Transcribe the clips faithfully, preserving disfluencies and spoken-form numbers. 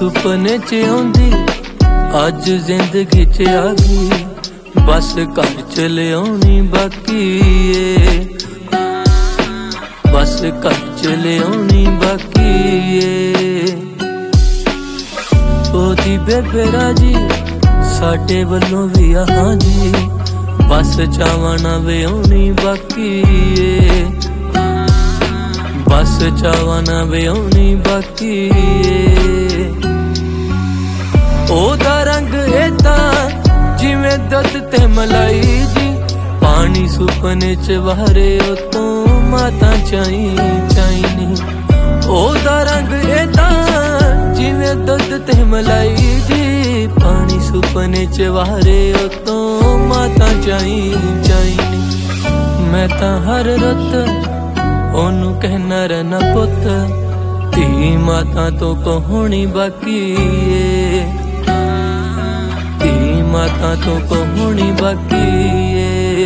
सुपने च आउंदी अज जिंदगी च आ गई, बस घर चले आउनी बाकी ए, बस घर चले आउनी बाकी ए। ओदी बेबे राजी साडे वल्लों भी आहां जी, बस चावां ना वे आउनी बाकी ए, बस चावां ना वे आउनी बाकी ए। ओदा रंग एदा जिवें दुध ते मलाई जी, पानी सुपने च वारे उतों माता चाई चाई नी। ओदा रंग एदा जिवें दुध ते मलाई जी, पानी सुपने च वारे उतों माता चाई चाई नी। मैं तां हर रुत ओनू कहना रहना पुत, धी माता तो कहोनी बाकी ए, धी माता तो कहोनी बाकी ए।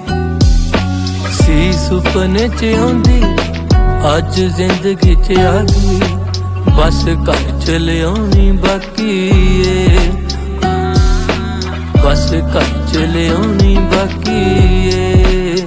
सी सुपने च आउंदी अज जिंदगी च आ गई, बस घर चले आउनी बाकी ए, बस घर चले आउनी बाकी ए।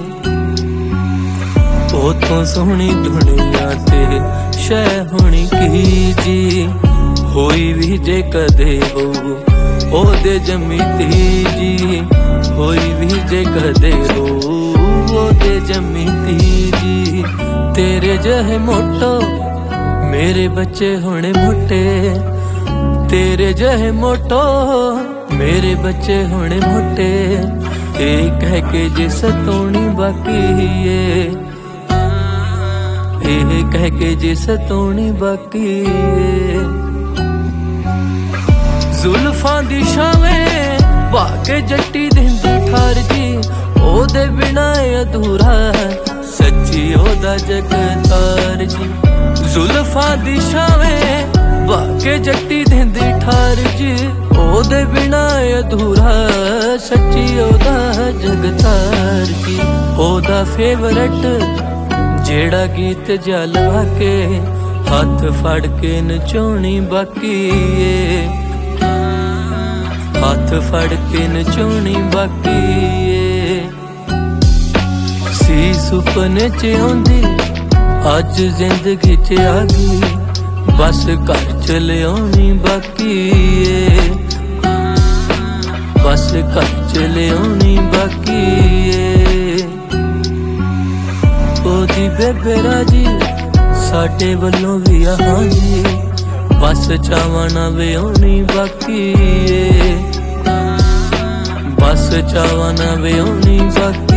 उतों सोहनी दुनिया ते शै होनी की जी, होई भी जे कदे हो ओदे जमी धी जी, होई भी जे कदे हो ओदे जमी धी जी। तेरे जहे मोटो मेरे बच्चे होने मोटे, तेरे जहे मोटो मेरे बच्चे होने मोटे, ए कह के जे सतोनी बाकी ए, ए कह के जे सतोनी बाकी ए। जुल्फां दी छावें भाके जट्टी दिंदी ठार जी, ओदे बिना अधूरा सच्ची ओदा जगतार जी। जुल्फां दी छावें भाके जट्टी दिंदी ठार जी, ओदे बिना अधूरा सच्ची ओदा जगतार जी। ओदा फेवरेट जेड़ा गीत जलवा के हाथ फड़ के नचोनी बाकी ए, हाथ फड़ के नचोनी बाकी ए। सी सुपने च आउंदी अज जिंदगी च आ गई, बस घर चले आउनी बाकी ए, बस घर चले आउनी बाकी ए। ओदी बेबे राजी साडे वल्लों भी आहां जी, बस चावां ना वे आउनी बाकी ए, बस चावां ना वे आउनी बाकी।